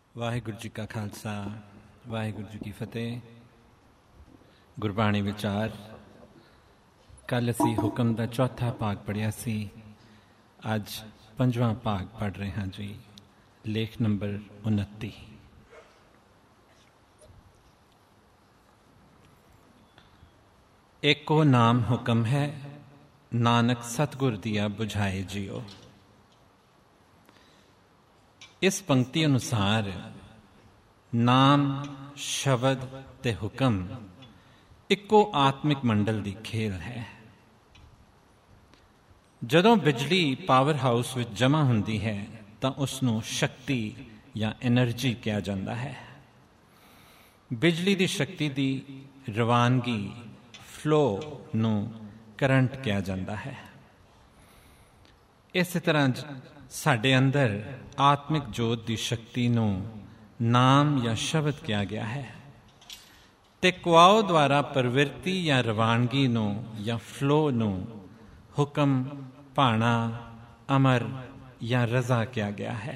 ਵਾਹਿਗੁਰੂ ਜੀ ਕਾ ਖਾਲਸਾ, ਵਾਹਿਗੁਰੂ ਜੀ ਕੀ ਫਤਿਹ। ਗੁਰਬਾਣੀ ਵਿਚਾਰ। ਕੱਲ੍ਹ ਅਸੀਂ ਹੁਕਮ ਦਾ ਚੌਥਾ ਭਾਗ ਪੜ੍ਹਿਆ ਸੀ। ਅੱਜ ਪੰਜਵਾਂ ਭਾਗ ਪੜ੍ਹ ਰਹੇ ਹਾਂ ਜੀ। ਲੇਖ ਨੰਬਰ 29। ਏਕੋ ਨਾਮ ਹੁਕਮ ਹੈ, ਨਾਨਕ ਸਤਿਗੁਰ ਦੀਆ ਬੁਝਾਏ ਜਿਉ। ਇਸ ਪੰਕਤੀ ਅਨੁਸਾਰ ਨਾਮ, ਸ਼ਬਦ ਤੇ ਹੁਕਮ ਇੱਕੋ ਆਤਮਿਕ ਮੰਡਲ ਦੀ ਖੇਲ ਹੈ। ਜਦੋਂ ਬਿਜਲੀ ਪਾਵਰ ਹਾਊਸ ਵਿੱਚ ਜਮ੍ਹਾਂ ਹੁੰਦੀ ਹੈ ਤਾਂ ਉਸ ਨੂੰ ਸ਼ਕਤੀ ਜਾਂ ਐਨਰਜੀ ਕਿਹਾ ਜਾਂਦਾ ਹੈ। ਬਿਜਲੀ ਦੀ ਸ਼ਕਤੀ ਦੀ ਰਵਾਨਗੀ, ਫਲੋ ਨੂੰ ਕਰੰਟ ਕਿਹਾ ਜਾਂਦਾ ਹੈ। ਇਸੇ ਤਰ੍ਹਾਂ ਸਾਡੇ ਅੰਦਰ ਆਤਮਿਕ ਜੋਤ ਦੀ ਸ਼ਕਤੀ ਨੂੰ ਨਾਮ ਜਾਂ ਸ਼ਬਦ ਕਿਹਾ ਗਿਆ ਹੈ ਤੇ ਕੁਆਓ ਦੁਆਰਾ ਪ੍ਰਵਿਰਤੀ ਜਾਂ ਰਵਾਨਗੀ ਨੂੰ ਜਾਂ ਫਲੋ ਨੂੰ ਹੁਕਮ, ਭਾਣਾ, ਅਮਰ ਜਾਂ ਰਜ਼ਾ ਕਿਹਾ ਗਿਆ ਹੈ।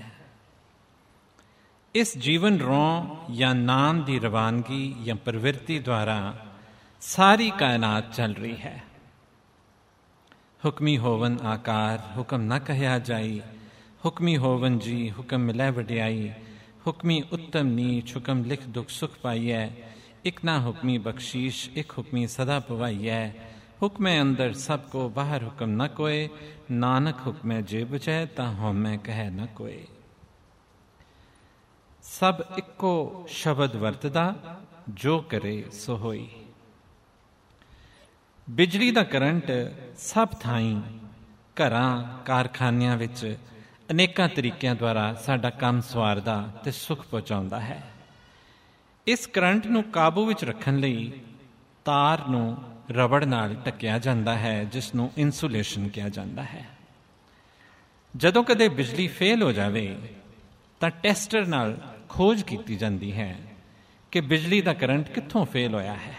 ਇਸ ਜੀਵਨ ਰੌਂ ਜਾਂ ਨਾਮ ਦੀ ਰਵਾਨਗੀ ਜਾਂ ਪ੍ਰਵਿਰਤੀ ਦੁਆਰਾ ਸਾਰੀ ਕਾਇਨਾਤ ਚੱਲ ਰਹੀ ਹੈ। ਹੁਕਮੀ ਹੋਵਨ ਆਕਾਰ, ਹੁਕਮ ਨਾ ਕਹਿਆ ਜਾਈ। ਹੁਕਮੀ ਹੋਵਨ ਜੀ, ਹੁਕਮ ਮਿਲੈ ਵਡਿਆਈ। ਹੁਕਮੀ ਉੱਤਮ ਨੀਚ, ਹੁਕਮ ਲਿਖ ਦੁਖ ਸੁਖ ਪਾਈਐ। ਇਕ ਨਾ ਹੁਕਮੀ ਬਖਸ਼ੀਸ਼, ਇਕ ਹੁਕਮੀ ਸਦਾ ਪਵਾਈਐ। ਹੁਕਮੈ ਅੰਦਰ ਸਭ ਕੋ, ਬਾਹਰ ਹੁਕਮ ਨ ਕੋਏ। ਨਾਨਕ ਹੁਕਮੈ ਜੇ ਬੁਝੈ, ਤਾਂ ਹਉਮੈ ਕਹਿ ਨ ਕੋਏ। ਸਭ ਇੱਕੋ ਸ਼ਬਦ ਵਰਤਦਾ, ਜੋ ਕਰੇ ਸੋ ਹੋਈ। ਬਿਜਲੀ ਦਾ ਕਰੰਟ ਸਭ ਥਾਈਂ, ਘਰਾਂ, ਕਾਰਖਾਨਿਆਂ ਵਿੱਚ ਅਨੇਕਾਂ ਤਰੀਕਿਆਂ ਦੁਆਰਾ ਸਾਡਾ ਕੰਮ ਸੰਵਾਰਦਾ ਤੇ ਸੁੱਖ ਪਹੁੰਚਾਉਂਦਾ ਹੈ। ਇਸ ਕਰੰਟ ਨੂੰ ਕਾਬੂ ਵਿੱਚ ਰੱਖਣ ਲਈ ਤਾਰ ਨੂੰ ਰਬੜ ਨਾਲ ਢੱਕਿਆ ਜਾਂਦਾ ਹੈ, ਜਿਸ ਨੂੰ ਇਨਸੂਲੇਸ਼ਨ ਕਿਹਾ ਜਾਂਦਾ ਹੈ। ਜਦੋਂ ਕਦੇ ਬਿਜਲੀ ਫੇਲ ਹੋ ਜਾਵੇ ਤਾਂ ਟੈਸਟਰ ਨਾਲ ਖੋਜ ਕੀਤੀ ਜਾਂਦੀ ਹੈ ਕਿ ਬਿਜਲੀ ਦਾ ਕਰੰਟ ਕਿੱਥੋਂ ਫੇਲ ਹੋਇਆ ਹੈ।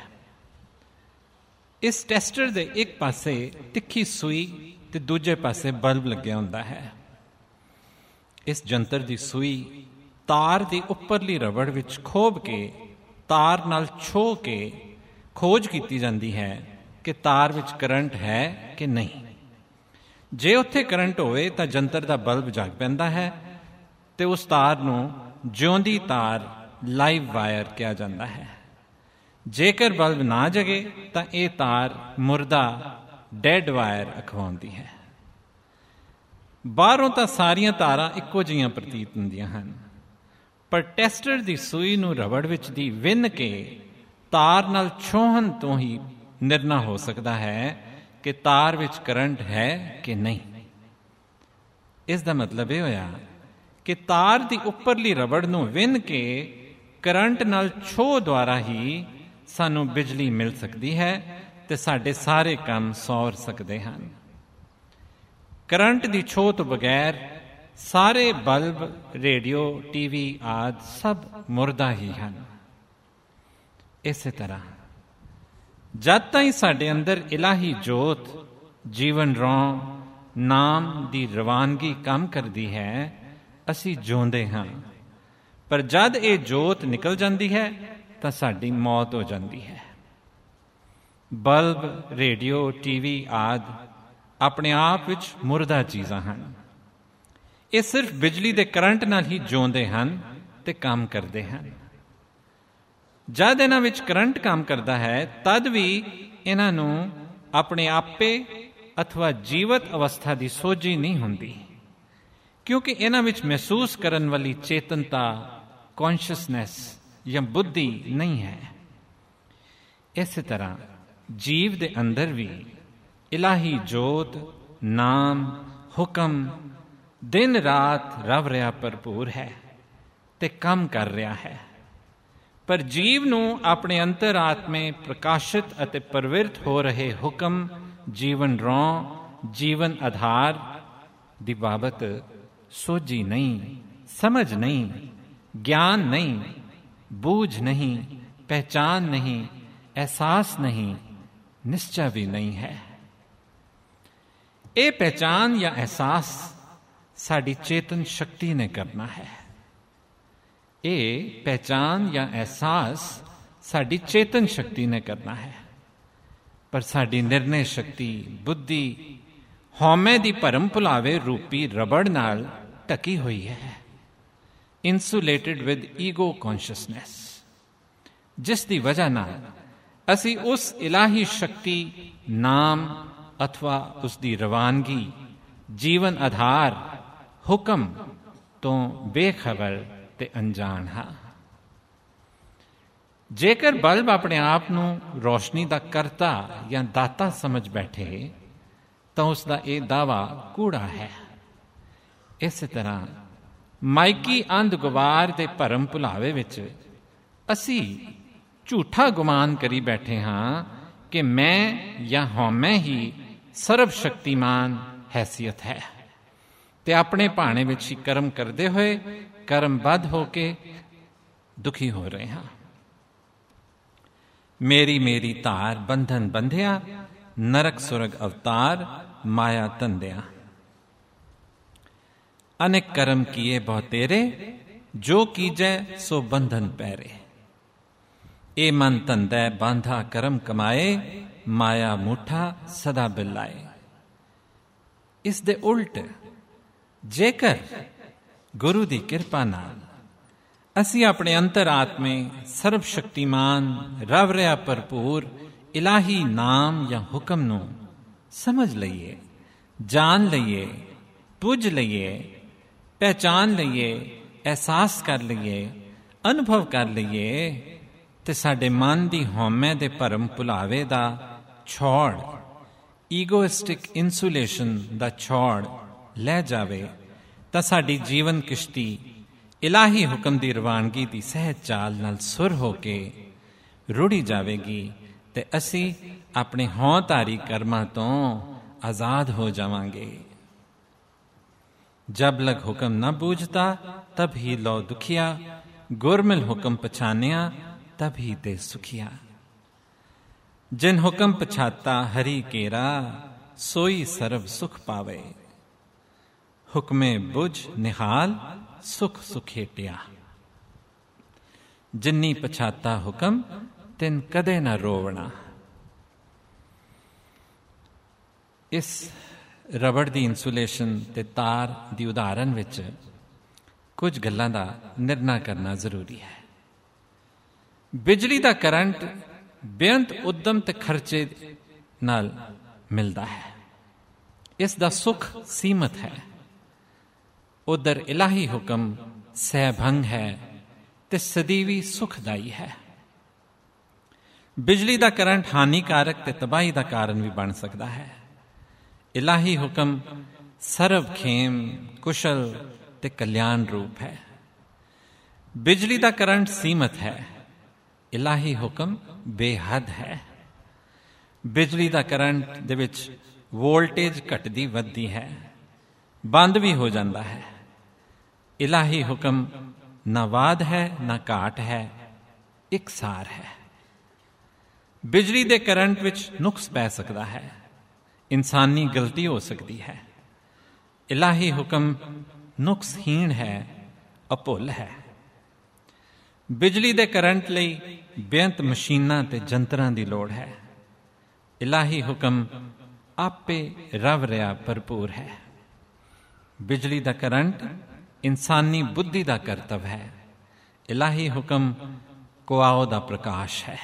ਇਸ ਟੈਸਟਰ ਦੇ ਇੱਕ ਪਾਸੇ ਤਿੱਖੀ ਸੂਈ ਤੇ ਦੂਜੇ ਪਾਸੇ ਬਲਬ ਲੱਗਿਆ ਹੁੰਦਾ ਹੈ। ਇਸ ਜੰਤਰ ਦੀ ਸੂਈ ਤਾਰ ਦੀ ਉੱਪਰਲੀ ਰਬੜ ਵਿੱਚ ਖੋਭ ਕੇ ਤਾਰ ਨਾਲ ਛੋਹ ਕੇ ਖੋਜ ਕੀਤੀ ਜਾਂਦੀ ਹੈ ਕਿ ਤਾਰ ਵਿੱਚ ਕਰੰਟ ਹੈ ਕਿ ਨਹੀਂ। ਜੇ ਉੱਥੇ ਕਰੰਟ ਹੋਵੇ ਤਾਂ ਜੰਤਰ ਦਾ ਬਲਬ ਜਗ ਪੈਂਦਾ ਹੈ ਤੇ ਉਸ ਤਾਰ ਨੂੰ ਜਿਉਂਦੀ ਤਾਰ, ਲਾਈਵ ਵਾਇਰ ਕਿਹਾ ਜਾਂਦਾ ਹੈ। ਜੇਕਰ ਬਲਬ ਨਾ ਜਗੇ ਤਾਂ ਇਹ ਤਾਰ ਮੁਰਦਾ, ਡੈਡ ਵਾਇਰ ਅਖਵਾਉਂਦੀ ਹੈ। ਬਾਹਰੋਂ ਤਾਂ ਸਾਰੀਆਂ ਤਾਰਾਂ ਇੱਕੋ ਜਿਹੀਆਂ ਪ੍ਰਤੀਤ ਹੁੰਦੀਆਂ ਹਨ, ਪਰ ਟੈਸਟਰ ਦੀ ਸੂਈ ਨੂੰ ਰਬੜ ਵਿੱਚ ਦੀ ਵਿੰਨ ਕੇ ਤਾਰ ਨਾਲ ਛੋਹਣ ਤੋਂ ਹੀ ਨਿਰਣਾ ਹੋ ਸਕਦਾ ਹੈ ਕਿ ਤਾਰ ਵਿੱਚ ਕਰੰਟ ਹੈ ਕਿ ਨਹੀਂ। ਇਸ ਦਾ ਮਤਲਬ ਇਹ ਹੋਇਆ ਕਿ ਤਾਰ ਦੀ ਉੱਪਰਲੀ ਰਬੜ ਨੂੰ ਵਿੰਨ ਕੇ ਕਰੰਟ ਨਾਲ ਛੋਹ ਦੁਆਰਾ ਹੀ ਸਾਨੂੰ ਬਿਜਲੀ ਮਿਲ ਸਕਦੀ ਹੈ ਤੇ ਸਾਡੇ ਸਾਰੇ ਕੰਮ ਸੌਰ ਸਕਦੇ ਹਨ। ਕਰੰਟ ਦੀ ਛੋਹ ਤੋਂ ਬਗੈਰ ਸਾਰੇ ਬਲਬ, ਰੇਡੀਓ, ਟੀਵੀ ਆਦਿ ਸਭ ਮੁਰਦਾ ਹੀ ਹਨ। ਇਸੇ ਤਰ੍ਹਾਂ ਜਦ ਤਾਈਂ ਸਾਡੇ ਅੰਦਰ ਇਲਾਹੀ ਜੋਤ, ਜੀਵਨ ਰੌਂ, ਨਾਮ ਦੀ ਰਵਾਨਗੀ ਕੰਮ ਕਰਦੀ ਹੈ, ਅਸੀਂ ਜਿਉਂਦੇ ਹਾਂ। ਪਰ ਜਦ ਇਹ ਜੋਤ ਨਿਕਲ ਜਾਂਦੀ ਹੈ ਤਾਂ ਸਾਡੀ ਮੌਤ ਹੋ ਜਾਂਦੀ ਹੈ। ਬਲਬ, ਰੇਡੀਓ, ਟੀਵੀ ਆਦਿ ਆਪਣੇ ਆਪ ਵਿੱਚ ਮੁਰਦਾ ਚੀਜ਼ਾਂ ਹਨ। ਇਹ ਸਿਰਫ ਬਿਜਲੀ ਦੇ ਕਰੰਟ ਨਾਲ ਹੀ ਜਿਉਂਦੇ ਹਨ ਤੇ ਕੰਮ ਕਰਦੇ ਹਨ। ਜਦ ਇਹਨਾਂ ਵਿੱਚ ਕਰੰਟ ਕੰਮ ਕਰਦਾ ਹੈ ਤਦ ਵੀ ਇਹਨਾਂ ਨੂੰ ਆਪਣੇ ਆਪੇ ਅਥਵਾ ਜੀਵਤ ਅਵਸਥਾ ਦੀ ਸੋਝੀ ਨਹੀਂ ਹੁੰਦੀ, ਕਿਉਂਕਿ ਇਹਨਾਂ ਵਿੱਚ ਮਹਿਸੂਸ ਕਰਨ ਵਾਲੀ ਚੇਤਨਤਾ, ਕੌਨਸ਼ੀਅਸਨੈਸ ਜਾਂ ਬੁੱਧੀ ਨਹੀਂ ਹੈ। ਇਸੇ ਤਰ੍ਹਾਂ ਜੀਵ ਦੇ ਅੰਦਰ ਵੀ ਇਲਾਹੀ ਜੋਤ, ਨਾਮ, ਹੁਕਮ ਦਿਨ ਰਾਤ ਰਵ ਰਿਹਾ ਭਰਪੂਰ ਹੈ ਤੇ ਕੰਮ ਕਰ ਰਿਹਾ ਹੈ। ਪਰ ਜੀਵ ਨੂੰ ਆਪਣੇ ਅੰਤਰ-ਆਤਮੇ ਪ੍ਰਕਾਸ਼ਿਤ ਅਤੇ ਪ੍ਰਵਿਰਤ ਹੋ ਰਹੇ ਹੁਕਮ, ਜੀਵਨ ਰੌਂ, ਜੀਵਨ ਆਧਾਰ ਦੀ ਬਾਬਤ ਸੋਝੀ ਨਹੀਂ, ਸਮਝ ਨਹੀਂ, ਗਿਆਨ ਨਹੀਂ, ਬੂਝ ਨਹੀਂ, ਪਹਿਚਾਨ ਨਹੀਂ, ਅਹਿਸਾਸ ਨਹੀਂ, ਨਿਸ਼ਚਾ ਵੀ ਨਹੀਂ ਹੈ। ਇਹ ਪਹਿਚਾਨ ਜਾਂ ਅਹਿਸਾਸ ਸਾਡੀ ਚੇਤਨ ਸ਼ਕਤੀ ਨੇ ਕਰਨਾ ਹੈ। ਇਹ ਪਹਿਚਾਨ ਜਾਂ ਅਹਿਸਾਸ ਸਾਡੀ ਚੇਤਨ ਸ਼ਕਤੀ ਨੇ ਕਰਨਾ ਹੈ, ਪਰ ਸਾਡੀ ਨਿਰਣੇ ਸ਼ਕਤੀ, ਬੁੱਧੀ ਹਉਮੈ ਦੀ ਭਰਮ ਭੁਲਾਵੇ ਰੂਪੀ ਰਬੜ ਨਾਲ ਢਕੀ ਹੋਈ ਹੈ, ਇਨਸੂਲੇਟਿਡ ਵਿਦ ਈਗੋ ਕੌਨਸ਼ੀਅਸਨੈਸ, ਜਿਸ ਦੀ ਵਜ੍ਹਾ ਨਾਲ ਅਸੀਂ ਉਸ ਇਲਾਹੀ ਸ਼ਕਤੀ, ਨਾਮ ਅਥਵਾ ਉਸ ਦੀ ਰਵਾਨਗੀ, ਜੀਵਨ ਆਧਾਰ, ਹੁਕਮ ਤੋਂ ਬੇਖਬਰ ਤੇ ਅਣਜਾਣ ਹਾਂ। ਜੇਕਰ ਬਲਬ ਆਪਣੇ ਆਪ ਨੂੰ ਰੋਸ਼ਨੀ ਦਾ ਕਰਤਾ ਜਾਂ ਦਾਤਾ ਸਮਝ ਬੈਠੇ ਤਾਂ ਉਸ ਦਾ ਇਹ ਦਾਅਵਾ ਕੂੜਾ ਹੈ। ਇਸੇ ਤਰ੍ਹਾਂ ਮਾਇਕੀ ਅੰਧ ਗੁਬਾਰ ਦੇ ਭਰਮ ਭੁਲਾਵੇ ਵਿੱਚ ਅਸੀਂ ਝੂਠਾ ਗੁਮਾਨ ਕਰੀ ਬੈਠੇ ਹਾਂ ਕਿ ਮੈਂ ਜਾਂ ਹਉਮੈ ਹੀ ਸਰਬ ਸ਼ਕਤੀਮਾਨ ਹੈਸੀਅਤ ਹੈ, ਤੇ ਆਪਣੇ ਭਾਣੇ ਵਿੱਚ ਹੀ ਕਰਮ ਕਰਦੇ ਹੋਏ ਕਰਮਬੱਧ ਹੋ ਕੇ ਦੁਖੀ ਹੋ ਰਹੇ ਹਾਂ। ਮੇਰੀ ਮੇਰੀ ਧਾਰ ਬੰਧਨ ਬੰਧਿਆ, ਨਰਕ ਸੁਰਗ ਅਵਤਾਰ ਮਾਇਆ ਧੰਦਿਆ। ਅਨੇਕ ਕਰਮ ਕੀਏ ਬਹੁ ਤੇਰੇ, ਜੋ ਕੀਜੈ ਸੋ ਬੰਧਨ ਪੈਰੇ। ਇਹ ਮਨ ਧੰਦੈ ਬਾਂਧਾ ਕਰਮ ਕਮਾਏ, ਮਾਇਆ ਮੂਠਾ ਸਦਾ ਬਿਲਾਏ। ਇਸ ਦੇ ਉਲਟ ਜੇਕਰ ਗੁਰੂ ਦੀ ਕਿਰਪਾ ਨਾਲ ਅਸੀਂ ਆਪਣੇ ਅੰਤਰ-ਆਤਮੇ ਸਰਬ ਸ਼ਕਤੀਮਾਨ, ਰਵ ਰਿਹਾ ਭਰਪੂਰ ਇਲਾਹੀ ਨਾਮ ਜਾਂ ਹੁਕਮ ਨੂੰ ਸਮਝ ਲਈਏ, ਜਾਣ ਲਈਏ, ਪੁੱਜ ਲਈਏ, ਪਹਿਚਾਨ ਲਈਏ, ਅਹਿਸਾਸ ਕਰ ਲਈਏ, ਅਨੁਭਵ ਕਰ ਲਈਏ, ਤੇ ਸਾਡੇ ਮਨ ਦੀ ਹਉਮੈ ਦੇ ਭਰਮ ਭੁਲਾਵੇ ਦਾ ਛੋੜ, ਈਗੋਇਸਟਿਕ ਇਨਸੂਲੇਸ਼ਨ ਦਾ ਛੋੜ ਲੈ ਜਾਵੇ, ਤਾਂ ਸਾਡੀ ਜੀਵਨ ਕਿਸ਼ਤੀ ਇਲਾਹੀ ਹੁਕਮ ਦੀ ਰਵਾਨਗੀ ਦੀ ਸਹਿਜ ਚਾਲ ਨਾਲ ਸੁਰ ਹੋ ਕੇ ਰੁੜੀ ਜਾਵੇਗੀ, ਤੇ ਅਸੀਂ ਆਪਣੇ ਹਉਂ-ਧਾਰੀ ਕਰਮਾਂ ਤੋਂ ਆਜ਼ਾਦ ਹੋ ਜਾਵਾਂਗੇ। ਜਬ ਲਗ ਹੁਕਮ ਨਾ ਬੂਝਤਾ, ਤਬ ਹੀ ਲੋ ਦੁਖੀਆ, ਗੁਰਮਿਲ ਹੁਕਮ ਪਛਾਨਿਆ, ਤਬ ਹੀ ਤੇ ਸੁਖੀਆ। ਜਿਨ ਹੁਕਮ ਪਛਾਤਾ ਹਰੀ ਕੇਰਾ, ਸੋਈ ਸਰਬ ਸੁਖ ਪਾਵੇ। ਹੁਕਮੇ ਬੁਝ ਨਿਹਾਲ, ਸੁਖ ਸੁਖੇਟਿਆ। ਜਿਨੀ ਪਛਾਤਾ ਹੁਕਮ, ਤਿਨ ਕਦੇ ਨਾ ਰੋਵਣਾ। ਇਸ ਰਬੜ ਦੀ ਇਨਸੂਲੇਸ਼ਨ ਤੇ ਤਾਰ ਦੀ ਉਦਾਹਰਨ ਵਿੱਚ ਕੁਝ ਗੱਲਾਂ ਦਾ ਨਿਰਣਾ ਕਰਨਾ ਜ਼ਰੂਰੀ ਹੈ। ਬਿਜਲੀ ਦਾ ਕਰੰਟ ਬੇਅੰਤ ਉਦਮ ਤੇ ਖਰਚੇ ਨਾਲ ਮਿਲਦਾ ਹੈ। ਇਸ ਦਾ ਸੁੱਖ ਸੀਮਤ ਹੈ। ਉਧਰ ਇਲਾਹੀ ਹੁਕਮ ਸਹਿਭੰਗ ਹੈ ਤੇ ਸਦੀਵੀ ਸੁਖਦਾਈ ਹੈ। ਬਿਜਲੀ ਦਾ ਕਰੰਟ ਹਾਨੀਕਾਰਕ ਤੇ ਤਬਾਹੀ ਦਾ ਕਾਰਨ ਵੀ ਬਣ ਸਕਦਾ ਹੈ। ਇਲਾਹੀ ਹੁਕਮ ਸਰਬ ਖੇਮ, ਕੁਸ਼ਲ ਤੇ ਕਲਿਆਣ ਰੂਪ ਹੈ। ਬਿਜਲੀ ਦਾ ਕਰੰਟ ਸੀਮਤ ਹੈ, ਇਲਾਹੀ ਹੁਕਮ ਬੇਹੱਦ ਹੈ। ਬਿਜਲੀ ਦਾ ਕਰੰਟ ਦੇ ਵਿੱਚ ਵੋਲਟੇਜ ਘਟਦੀ ਵੱਧਦੀ ਹੈ, ਬੰਦ ਵੀ ਹੋ ਜਾਂਦਾ ਹੈ। ਇਲਾਹੀ ਹੁਕਮ ਨਾ ਵਾਧ ਹੈ ਨਾ ਘਾਟ ਹੈ, ਇਕਸਾਰ ਹੈ। ਬਿਜਲੀ ਦੇ ਕਰੰਟ ਵਿੱਚ ਨੁਕਸ ਪੈ ਸਕਦਾ ਹੈ, ਇਨਸਾਨੀ ਗਲਤੀ ਹੋ ਸਕਦੀ ਹੈ। ਇਲਾਹੀ ਹੁਕਮ ਨੁਕਸਹੀਣ ਹੈ, ਅਭੁੱਲ ਹੈ। ਬਿਜਲੀ ਦੇ ਕਰੰਟ ਲਈ ਬੇਅੰਤ ਮਸ਼ੀਨਾਂ ਤੇ ਜੰਤਰਾਂ ਦੀ ਲੋੜ ਹੈ। ਇਲਾਹੀ ਹੁਕਮ ਆਪੇ ਰਵ ਰਿਹਾ ਭਰਪੂਰ ਹੈ। ਬਿਜਲੀ ਦਾ ਕਰੰਟ ਇਨਸਾਨੀ ਬੁੱਧੀ ਦਾ ਕਰਤੱਵ ਹੈ। ਇਲਾਹੀ ਹੁਕਮ ਕੁਆਓ ਦਾ ਪ੍ਰਕਾਸ਼ ਹੈ।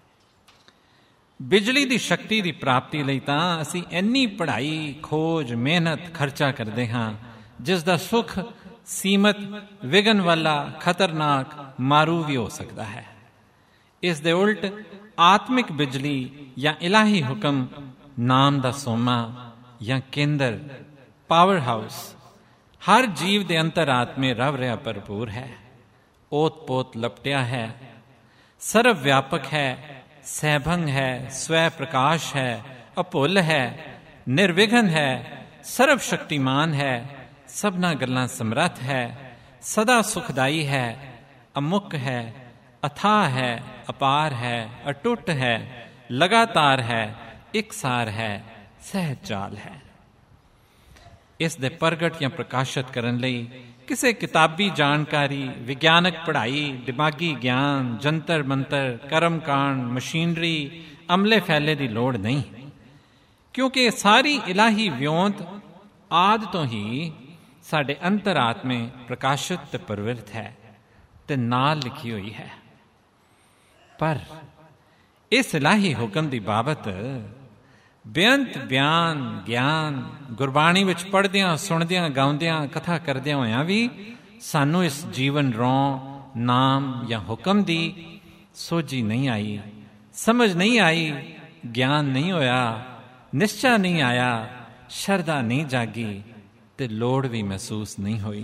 ਬਿਜਲੀ ਦੀ ਸ਼ਕਤੀ ਦੀ ਪ੍ਰਾਪਤੀ ਲਈ ਤਾਂ ਅਸੀਂ ਇੰਨੀ ਪੜ੍ਹਾਈ, ਖੋਜ, ਮਿਹਨਤ, ਖਰਚਾ ਕਰਦੇ ਹਾਂ, ਜਿਸ ਦਾ ਸੁੱਖ ਸੀਮਤ, ਵਿਘਨ ਵਾਲਾ, ਖਤਰਨਾਕ, ਮਾਰੂ ਵੀ ਹੋ ਸਕਦਾ ਹੈ। ਇਸ ਦੇ ਉਲਟ ਆਤਮਿਕ ਬਿਜਲੀ ਜਾਂ ਇਲਾਹੀ ਹੁਕਮ ਨਾਮ ਦਾ ਸੋਮਾ ਜਾਂ ਕੇਂਦਰ, ਪਾਵਰ ਹਾਊਸ ਹਰ ਜੀਵ ਦੇ ਅੰਤਰ-ਆਤਮੇ ਰਵ ਰਿਹਾ ਭਰਪੂਰ ਹੈ, ਓਤ-ਪੋਤ ਲਪਟਿਆ ਹੈ, ਸਰਵ ਵਿਆਪਕ ਹੈ, ਸਹਿਭੰਗ ਹੈ, ਸਵੈ ਪ੍ਰਕਾਸ਼ ਹੈ, ਅਭੁੱਲ ਹੈ, ਨਿਰਵਿਘਨ ਹੈ, ਸਰਬ ਸ਼ਕਤੀਮਾਨ ਹੈ, ਸਭਨਾ ਗੱਲਾਂ ਸਮਰੱਥ ਹੈ, ਸਦਾ ਸੁਖਦਾਈ ਹੈ, ਅਮੁੱਕ ਹੈ, ਅਥਾਹ ਹੈ, ਅਪਾਰ ਹੈ, ਅਟੁੱਟ ਹੈ, ਲਗਾਤਾਰ ਹੈ, ਇਕਸਾਰ ਹੈ, ਸਹਿਜ ਚਾਲ ਹੈ। ਇਸ ਦੇ ਪ੍ਰਗਟ ਜਾਂ ਪ੍ਰਕਾਸ਼ਿਤ ਕਰਨ ਲਈ ਕਿਸੇ ਕਿਤਾਬੀ ਜਾਣਕਾਰੀ, ਵਿਗਿਆਨਕ ਪੜ੍ਹਾਈ, ਦਿਮਾਗੀ ਗਿਆਨ, ਜੰਤਰ ਮੰਤਰ, ਕਰਮਕਾਂਡ, ਮਸ਼ੀਨਰੀ, ਅਮਲੇ ਫੈਲੇ ਦੀ ਲੋੜ ਨਹੀਂ, ਕਿਉਂਕਿ ਇਹ ਸਾਰੀ ਇਲਾਹੀ ਵਿਉਂਤ ਆਦਿ ਤੋਂ ਹੀ ਸਾਡੇ ਅੰਤਰਾਤਮੇ ਪ੍ਰਕਾਸ਼ਿਤ ਤੇ ਪ੍ਰਵਿਰਤ ਹੈ ਤੇ ਨਾਲ ਲਿਖੀ ਹੋਈ ਹੈ। ਪਰ ਇਸ ਇਲਾਹੀ ਹੁਕਮ ਦੀ ਬਾਬਤ ਬੇਅੰਤ ਬਿਆਨ ਗਿਆਨ ਗੁਰਬਾਣੀ ਵਿੱਚ ਪੜ੍ਹਦਿਆਂ, ਸੁਣਦਿਆਂ, ਗਾਉਂਦਿਆਂ, ਕਥਾ ਕਰਦਿਆਂ ਹੋਇਆਂ ਵੀ ਸਾਨੂੰ ਇਸ ਜੀਵਨ ਰੌਂ ਨਾਮ ਜਾਂ ਹੁਕਮ ਦੀ ਸੋਝੀ ਨਹੀਂ ਆਈ, ਸਮਝ ਨਹੀਂ ਆਈ, ਗਿਆਨ ਨਹੀਂ ਹੋਇਆ, ਨਿਸ਼ਚਾ ਨਹੀਂ ਆਇਆ, ਸ਼ਰਧਾ ਨਹੀਂ ਜਾਗੀ ਤੇ ਲੋੜ ਵੀ ਮਹਿਸੂਸ ਨਹੀਂ ਹੋਈ।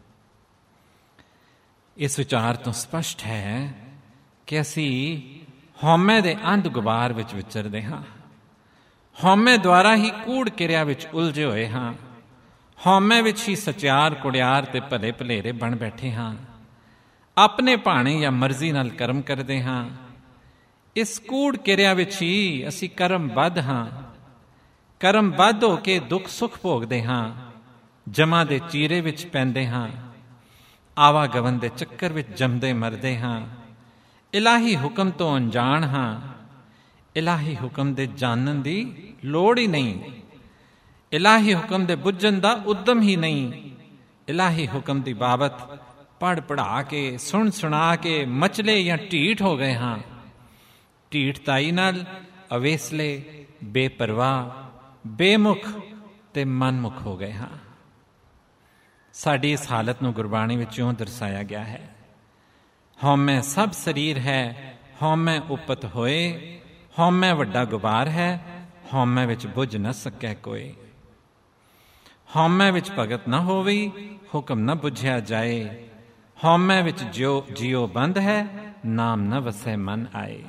ਇਸ ਵਿਚਾਰ ਤੋਂ ਸਪਸ਼ਟ ਹੈ ਕਿ ਅਸੀਂ ਹਉਮੈ ਦੇ ਅੰਧ ਗੁਬਾਰ ਵਿੱਚ ਵਿਚਰਦੇ ਹਾਂ, ਹਉਮੈ ਦੁਆਰਾ ਹੀ ਕੂੜ ਕਿਰਿਆ ਵਿੱਚ ਉਲਝੇ ਹੋਏ ਹਾਂ, ਹਉਮੈ ਵਿੱਚ ਹੀ ਸਚਿਆਰ ਕੁੜਿਆਰ ਤੇ ਭਲੇ ਭਲੇਰੇ ਬਣ ਬੈਠੇ ਹਾਂ, ਆਪਣੇ ਭਾਣੇ ਜਾਂ ਮਰਜ਼ੀ ਨਾਲ ਕਰਮ ਕਰਦੇ ਹਾਂ। ਇਸ ਕੂੜ ਕਿਰਿਆ ਵਿੱਚ ਹੀ ਅਸੀਂ ਕਰਮਬੱਧ ਹਾਂ, ਕਰਮਬੱਧ ਹੋ ਕੇ ਦੁੱਖ ਸੁੱਖ ਭੋਗਦੇ ਹਾਂ, ਜਮਾਂ ਦੇ ਚੀਰੇ ਵਿੱਚ ਪੈਂਦੇ ਹਾਂ, ਆਵਾਗਮਨ ਦੇ ਚੱਕਰ ਵਿੱਚ ਜੰਮਦੇ ਮਰਦੇ ਹਾਂ, ਇਲਾਹੀ ਹੁਕਮ ਤੋਂ ਅਣਜਾਣ ਹਾਂ, ਇਲਾਹੀ ਹੁਕਮ ਦੇ ਜਾਣਨ ਦੀ ਲੋੜ ਹੀ ਨਹੀਂ, ਇਲਾਹੀ ਹੁਕਮ ਦੇ ਬੁੱਝਣ ਦਾ ਉਦਮ ਹੀ ਨਹੀਂ, ਇਲਾਹੀ ਹੁਕਮ ਦੀ ਬਾਬਤ ਪੜ੍ਹ ਪੜ੍ਹਾ ਕੇ, ਸੁਣ ਸੁਣਾ ਕੇ ਮਚਲੇ ਜਾਂ ਢੀਠ ਹੋ ਗਏ ਹਾਂ। ਢੀਠਤਾਈ ਨਾਲ ਅਵੇਸਲੇ, ਬੇਪਰਵਾਹ, ਬੇਮੁਖ ਤੇ ਮਨਮੁਖ ਹੋ ਗਏ ਹਾਂ। ਸਾਡੀ ਇਸ ਹਾਲਤ ਨੂੰ ਗੁਰਬਾਣੀ ਵਿੱਚ ਇਉਂ ਦਰਸਾਇਆ ਗਿਆ ਹੈ: ਹਉਮੈ ਸਭ ਸਰੀਰ ਹੈ, ਹਉਮੈ ਉਪਤ ਹੋਏ, ਹਉਮੈ ਵੱਡਾ ਗੁਬਾਰ ਹੈ, ਹਉਮੈ ਵਿੱਚ ਬੁੱਝ ਨਾ ਸਕੈ ਕੋਏ। ਹਉਮੈ ਵਿੱਚ ਭਗਤ ਨਾ ਹੋਵੀ, ਹੁਕਮ ਨਾ ਬੁਝਿਆ ਜਾਏ, ਹਉਮੈ ਵਿੱਚ ਜਿਉ ਬੰਦ ਹੈ, ਨਾਮ ਨਾ ਵਸੈ ਮਨ ਆਏ।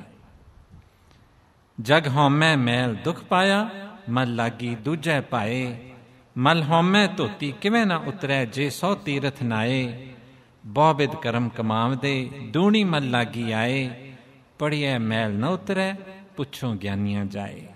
ਜਗ ਹਉਮੈ ਮੈਲ ਦੁਖ ਪਾਇਆ, ਮਲ ਲਾਗੀ ਦੂਜੈ ਪਾਏ, ਮਲ ਹਉਮੈ ਧੋਤੀ ਕਿਵੇਂ ਨਾ ਉਤਰੈ, ਜੇ 100 ਤੀਰਥ ਨਾਏ। ਬਹੁਬਿਦ ਕਰਮ ਕਮਾਵਦੇ, ਦੂਣੀ ਮਲ ਲਾਗੀ ਆਏ, ਪੜ੍ਹੀਐ ਮੈਲ ਨਾ ਉਤਰੈ, ਪੁੱਛੋ ਗਿਆਨੀਆਂ ਜਾਏ।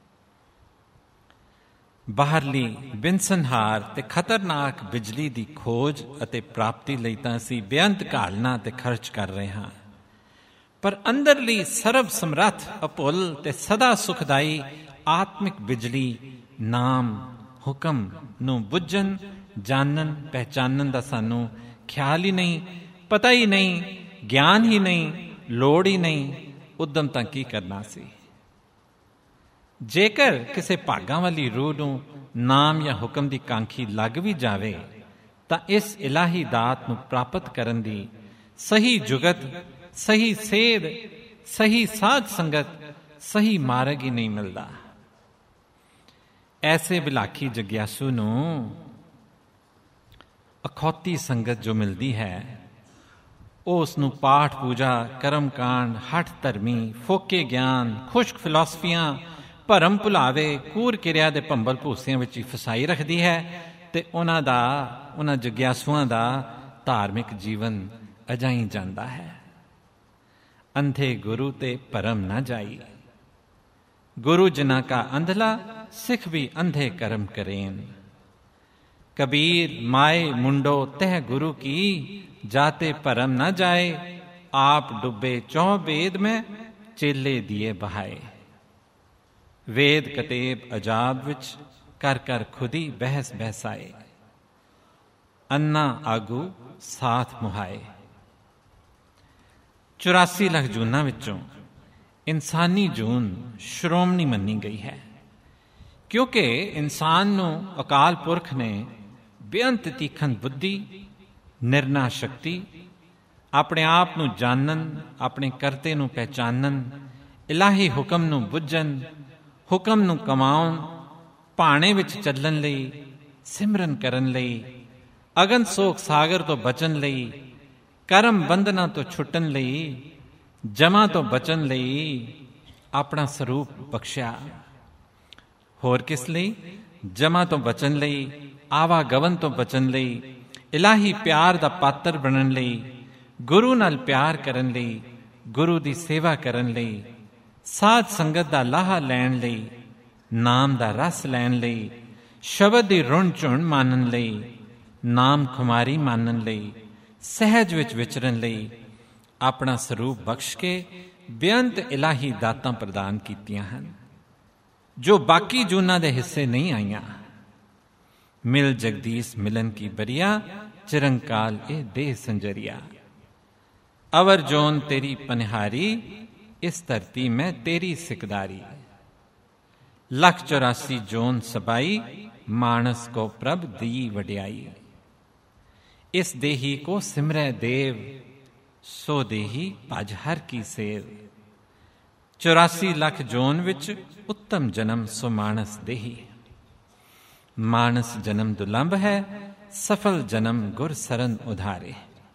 ਬਾਹਰਲੀ ਬਿਨਸਨਹਾਰ ਤੇ ਖਤਰਨਾਕ ਬਿਜਲੀ ਦੀ ਖੋਜ ਅਤੇ ਪ੍ਰਾਪਤੀ ਲਈ ਤਾਂ ਅਸੀਂ ਬੇਅੰਤ ਘਾਲਣਾ ਤੇ ਖਰਚ ਕਰ ਰਹੇ ਹਾਂ, ਪਰ ਅੰਦਰਲੀ ਸਰਬ ਸਮਰੱਥ, ਅਭੁੱਲ ਤੇ ਸਦਾ ਸੁਖਦਾਈ ਆਤਮਿਕ ਬਿਜਲੀ ਨਾਮ ਹੁਕਮ ਨੂੰ ਬੁੱਝਣ, ਜਾਣਨ, ਪਹਿਚਾਨਣ ਦਾ ਸਾਨੂੰ ਖਿਆਲ ਹੀ ਨਹੀਂ, ਪਤਾ ਹੀ ਨਹੀਂ, ਗਿਆਨ ਹੀ ਨਹੀਂ, ਲੋੜ ਹੀ ਨਹੀਂ, ਉਦਮ ਤਾਂ ਕੀ ਕਰਨਾ ਸੀ। ਜੇਕਰ ਕਿਸੇ ਭਾਗਾਂ ਵਾਲੀ ਰੂਹ ਨੂੰ ਨਾਮ ਜਾਂ ਹੁਕਮ ਦੀ ਕਾਂਖੀ ਲੱਗ ਵੀ ਜਾਵੇ ਤਾਂ ਇਸ ਇਲਾਹੀ ਦਾਤ ਨੂੰ ਪ੍ਰਾਪਤ ਕਰਨ ਦੀ ਸਹੀ ਜੁਗਤ, ਸਹੀ ਸੇਧ, ਸਹੀ ਸਾਧ ਸੰਗਤ, ਸਹੀ ਮਾਰਗ ਹੀ ਨਹੀਂ ਮਿਲਦਾ। ਐਸੇ ਵਿਲਾਖੀ ਜਗਿਆਸੂ ਨੂੰ ਅਖੌਤੀ ਸੰਗਤ ਜੋ ਮਿਲਦੀ ਹੈ, ਉਹ ਉਸ ਨੂੰ ਪਾਠ ਪੂਜਾ, ਕਰਮਕਾਂਡ, ਹਠ ਧਰਮੀ, ਫੋਕੇ ਗਿਆਨ, ਖੁਸ਼ਕ ਫਿਲਾਸਫੀਆਂ, ਭਰਮ ਭੁਲਾਵੇ, ਕੂਰ ਕਿਰਿਆ ਦੇ ਭੰਬਲ ਭੂਸਿਆਂ ਵਿੱਚ ਹੀ ਫਸਾਈ ਰੱਖਦੀ ਹੈ ਤੇ ਉਹਨਾਂ ਜਗਿਆਸੂਆਂ ਦਾ ਧਾਰਮਿਕ ਜੀਵਨ ਅਜਾਈ ਜਾਂਦਾ ਹੈ। ਅੰਧੇ ਗੁਰੂ ਤੇ ਭਰਮ ਨਾ ਜਾਈ, ਗੁਰੂ ਜਿਨ੍ਹਾਂ ਕਾ ਅੰਧਲਾ, ਸਿੱਖ ਵੀ ਅੰਧੇ ਕਰਮ ਕਰੇਨ। ਕਬੀਰ ਮਾਏ ਮੁੰਡੋ ਤਹਿ ਗੁਰੂ ਕੀ, ਜਾਤੇ ਭਰਮ ਨਾ ਜਾਏ, ਆਪ ਡੁੱਬੇ 4 ਵੇਦ ਮੈਂ, ਚੇਲੇ ਦੀਏ ਬਹਾਏ। ਵੇਦ ਕਤੇਬ ਅਜਾਬ ਵਿੱਚ ਕਰ ਕਰ ਖੁਦੀ ਬਹਿਸ ਬਹਿਸਾਏ, ਅੰਨਾ ਆਗੂ ਸਾਥ ਮੁਹਾਏ। 84 ਲੱਖ ਜੂਨਾਂ ਵਿੱਚੋਂ ਇਨਸਾਨੀ ਜੂਨ ਸ਼੍ਰੋਮਣੀ ਮੰਨੀ ਗਈ ਹੈ, ਕਿਉਂਕਿ ਇਨਸਾਨ ਨੂੰ ਅਕਾਲ ਪੁਰਖ ਨੇ ਬੇਅੰਤ ਤੀਖਣ ਬੁੱਧੀ, ਨਿਰਣਾ ਸ਼ਕਤੀ, ਆਪਣੇ ਆਪ ਨੂੰ ਜਾਣਨ, ਆਪਣੇ ਕਰਤੇ ਨੂੰ ਪਹਿਚਾਨਣ, ਇਲਾਹੀ ਹੁਕਮ ਨੂੰ ਬੁੱਝਣ, ਹੁਕਮ ਨੂੰ ਕਮਾਉਣ, ਭਾਣੇ ਵਿੱਚ ਚੱਲਣ ਲਈ, ਸਿਮਰਨ ਕਰਨ ਲਈ, ਅਗਨ ਸੋਖ ਸਾਗਰ ਤੋਂ ਬਚਣ ਲਈ, ਕਰਮ ਬੰਧਨਾਂ ਤੋਂ ਛੁੱਟਣ ਲਈ, ਜਮਾਂ ਤੋਂ ਬਚਣ ਲਈ ਆਪਣਾ ਸਰੂਪ ਬਖਸ਼ਿਆ। ਹੋਰ ਕਿਸ ਲਈ? ਜਮਾਂ ਤੋਂ ਬਚਣ ਲਈ, ਆਵਾਗਮਨ ਤੋਂ ਬਚਣ ਲਈ, ਇਲਾਹੀ ਪਿਆਰ ਦਾ ਪਾਤਰ ਬਣਨ ਲਈ, ਗੁਰੂ ਨਾਲ ਪਿਆਰ ਕਰਨ ਲਈ, ਗੁਰੂ ਦੀ ਸੇਵਾ ਕਰਨ ਲਈ, ਸਾਧ ਸੰਗਤ ਦਾ ਲਾਹਾ ਲੈਣ ਲਈ, ਨਾਮ ਦਾ ਰਸ ਲੈਣ ਲਈ, ਸ਼ਬਦ ਦੀ ਰੁਣ ਝੁਣ ਮਾਨਣ ਲਈ, ਨਾਮ ਖੁਮਾਰੀ ਮਾਨਣ ਲਈ, ਸਹਿਜ ਵਿੱਚ ਵਿਚਰਨ ਲਈ ਆਪਣਾ ਸਰੂਪ ਬਖਸ਼ ਕੇ ਬੇਅੰਤ ਇਲਾਹੀ ਦਾਤਾਂ ਪ੍ਰਦਾਨ ਕੀਤੀਆਂ ਹਨ, ਜੋ ਬਾਕੀ ਜੂਨਾਂ ਦੇ ਹਿੱਸੇ ਨਹੀਂ ਆਈਆਂ। ਮਿਲ ਜਗਦੀਸ਼ ਮਿਲਨ ਕੀ ਬਰੀਆ, ਚਿਰੰਕਾਲ ਇਹ ਦੇਹ ਸੰਜਰੀਆ। ਅਵਰ ਜੋਨ ਤੇਰੀ ਪਨਿਹਾਰੀ, ਇਸ ਧਰਤੀ ਮੈਂ ਤੇਰੀ ਸਿਕਦਾਰੀ। 184 ਜੋਨ ਸਬਾਈ, ਮਾਨਸ ਕੋ ਪ੍ਰਭ दी ਵਡਿਆਈ। ਇਸ ਦੇਹੀ ਕੋ ਸਿਮਰੈ ਦੇਵ, ਸੋ ਦੇਹੀ ਭਜ ਹਰ ਕੀ ਸੇਵ। 84 ਲੱਖ ਜੋਨ ਵਿੱਚ ਉੱਤਮ ਜਨਮ ਸੋ ਮਾਨਸ ਦੇਹੀ। ਮਾਨਸ ਜਨਮ ਦੁਲੰਭ ਹੈ, ਸਫਲ ਜਨਮ ਗੁਰ ਸਰਨ ਉਧਾਰੇ।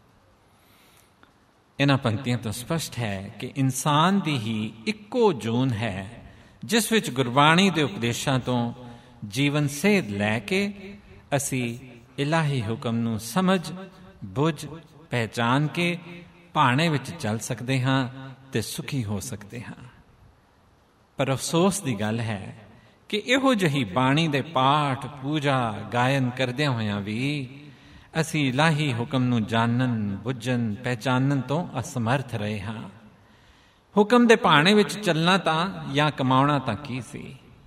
ਇਹਨਾਂ ਪੰਕਤੀਆਂ ਤੋਂ ਸਪਸ਼ਟ ਹੈ ਕਿ ਇਨਸਾਨ ਦੀ ਹੀ ਇੱਕੋ ਜੂਨ ਹੈ, ਜਿਸ ਵਿੱਚ ਗੁਰਬਾਣੀ ਦੇ ਉਪਦੇਸ਼ਾਂ ਤੋਂ ਜੀਵਨ ਸੇਧ ਲੈ ਕੇ ਅਸੀਂ ਇਲਾਹੀ ਹੁਕਮ ਨੂੰ ਸਮਝ ਬੁੱਝ ਪਹਿਚਾਨ ਕੇ ਭਾਣੇ ਵਿੱਚ ਚੱਲ ਸਕਦੇ ਹਾਂ ਤੇ ਸੁਖੀ ਹੋ ਸਕਦੇ ਹਾਂ। ਪਰ ਅਫਸੋਸ ਦੀ ਗੱਲ ਹੈ ਕਿ ਇਹੋ ਜਿਹੀ ਬਾਣੀ ਦੇ ਪਾਠ ਪੂਜਾ ਗਾਇਨ ਕਰਦਿਆਂ ਹੋਇਆਂ ਵੀ ਅਸੀਂ ਇਲਾਹੀ ਹੁਕਮ ਨੂੰ ਜਾਣਨ ਬੁੱਝਣ ਪਹਿਚਾਨਣ ਤੋਂ ਅਸਮਰਥ ਰਹੇ ਹਾਂ। ਹੁਕਮ ਦੇ ਭਾਣੇ ਵਿੱਚ ਚੱਲਣਾ ਤਾਂ ਜਾਂ ਕਮਾਉਣਾ ਤਾਂ ਕੀ ਸੀ,